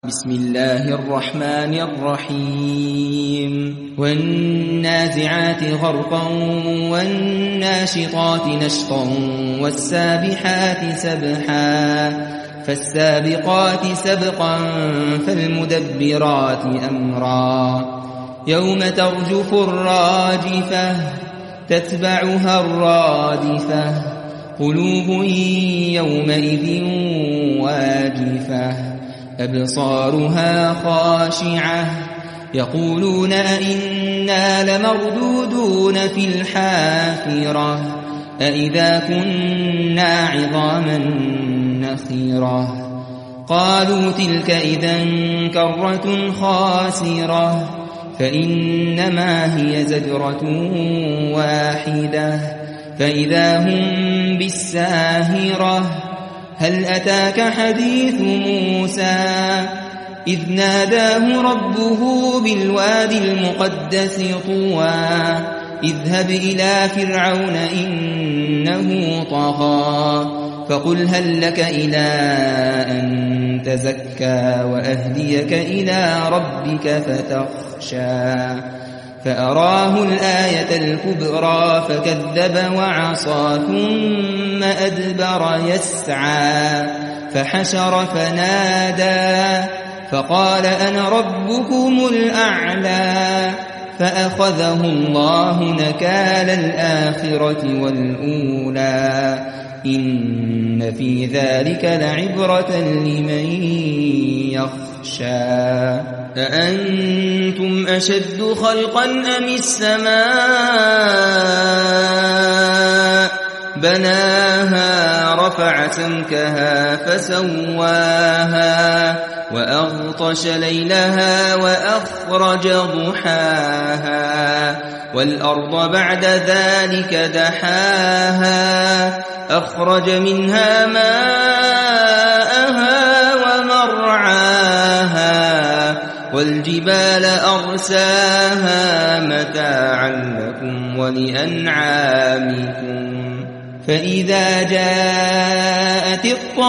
بسم الله الرحمن الرحيم والنازعات غرقا والناشطات نشطا والسابحات سبحا فالسابقات سبقا فالمدبرات أمرا يوم ترجف الراجفة تتبعها الرادفة قلوب يومئذ واجفة أبصارها خاشعة يقولون أئنا لمردودون في الحافرة أئذا كنا عظاما نخرة قالوا تلك إذا كرة خاسرة فإنما هي زجرة واحدة فإذا هم بالساهرة هل أتاك حديث موسى إذ ناداه ربه بالوادي المقدس طوى اذهب إلى فرعون إنه طغى فقل هل لك إلى أن تزكى وأهديك إلى ربك فتخشى فأراه الآية الكبرى فكذب وعصى ثم أدبر يسعى فحشر فنادى فقال أنا ربكم الأعلى فأخذه الله نكال الآخرة والأولى إن في ذلك لعبرة لمن يخشى أأنتم أشد خلقا أم السماء بناها رفع سمكها فسواها وأغطش ليلها وأخرج ضحاها والأرض بعد ذلك دحاها أخرج منها ماءها ومرعاها والجبال أرساها متاعا لكم ولأنعامكم فإذا جاءت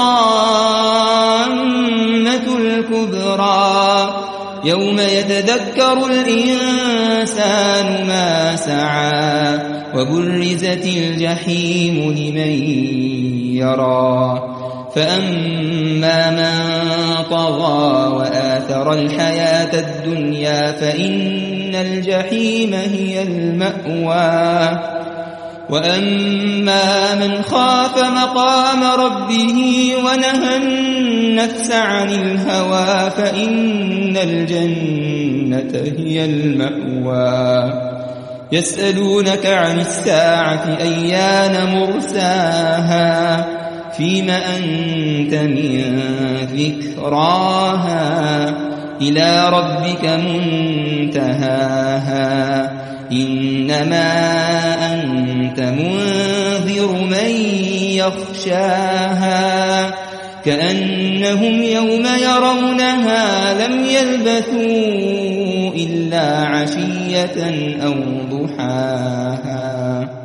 الطامة الكبرى يوم يتذكر الإنسان ما سعى وبرزت الجحيم لمن يرى فأما من طغى وآثر الحياة الدنيا فإن الجحيم هي المأوى وأما من خاف مقام ربه ونهى النفس عن الهوى فإن الجنة هي المأوى يسألونك عن الساعة أيان مرساها فيم أنت من ذكراها إلى ربك منتهاها إنما أنت منذر من يخشاها كأنهم يوم يرونها لم يلبثوا إلا عشية أو ضحاها